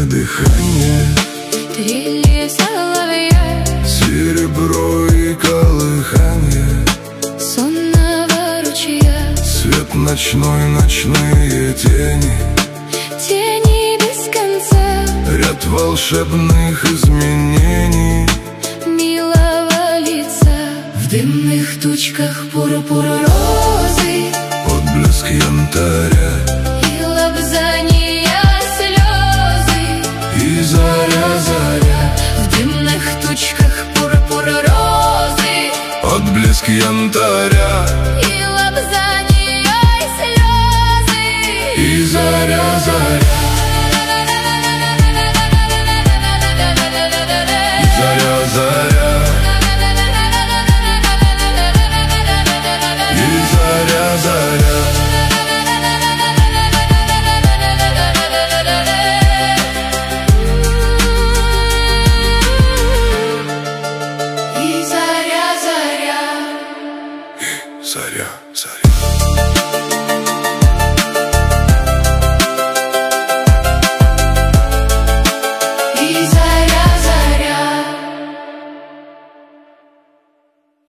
дыхание, трели соловья, серебро и колыхание, сонного ручья, свет ночной, ночные тени, тени без конца, ряд волшебных изменений милого лица. В дымных тучках пурпур розы, отблеск янтаря и лобзания слезы, и заря, заря. в дымных тучках пурпур розы, Отблеск янтаря и лобзания слезы, и заря, заря. Заря, заря. И заря, заря. и заря, заря. Заря, заря.